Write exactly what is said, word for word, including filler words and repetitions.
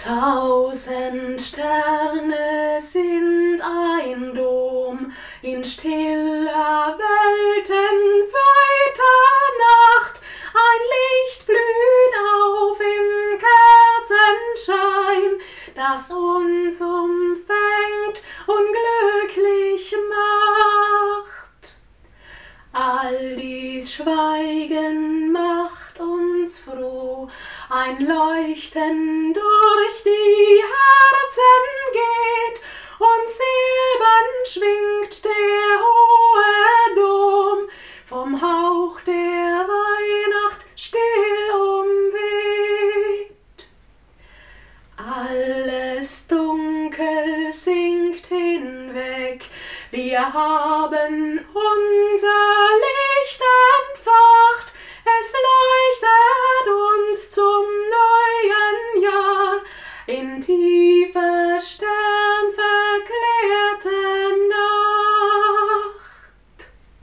Tausend Sterne sind ein Dom in stiller weltenweiter Nacht. Ein Licht blüht auf im Kerzenschein, das uns umfängt und glücklich macht. All dies Schweigen macht uns froh, ein Leuchten durch die Herzen geht, und silbern schwingt der hohe Dom, vom Hauch der Weihnacht still umweht. Alles Dunkel sinkt hinweg, wir haben unser Licht entfacht, es leuchtet uns zum neuen Jahr in tiefe Sterne